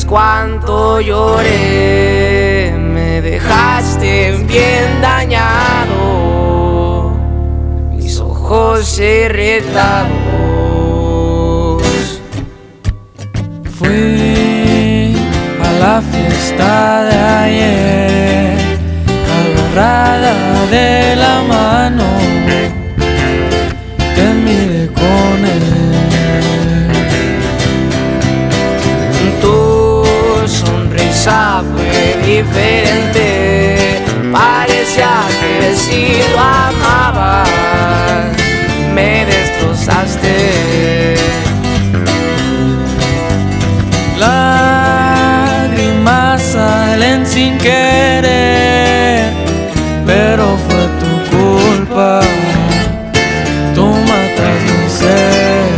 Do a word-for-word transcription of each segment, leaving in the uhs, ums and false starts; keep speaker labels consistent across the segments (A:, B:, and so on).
A: cuánto lloré, me dejaste bien dañado, mis ojos irritados.
B: Fui a la fiesta de ayer, agarrada de la mano, te miré con él.
A: Tu sonrisa fue diferente, parecía que si lo amabas me destrozaste.
B: Lágrimas salen sin querer, pero fue tu culpa, tú matas mi ser.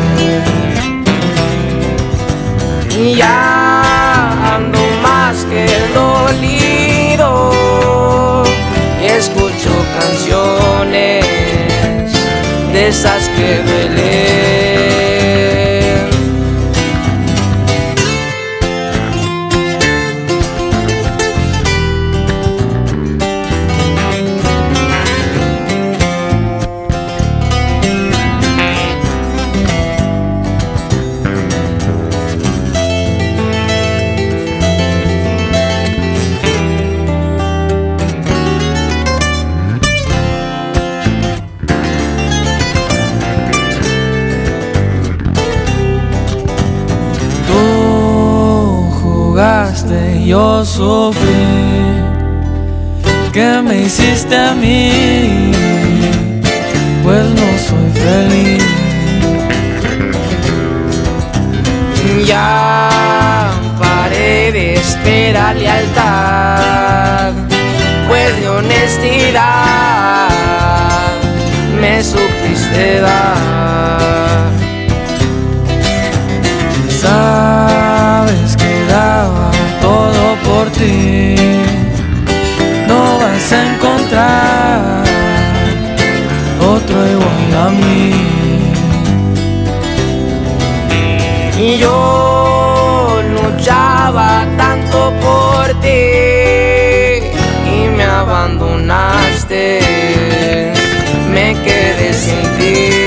A: Y ya ando más que dolido y escucho canciones de esas que duelen.
B: Y yo sufrí, ¿qué me hiciste a mí? Pues no soy feliz.
A: Ya paré de esperar lealtad, pues de honestidad me supiste dar.
B: Sabes que daba todo por ti, no vas a encontrar otro igual a mí.
A: Y yo luchaba tanto por ti y me abandonaste, me quedé sin ti.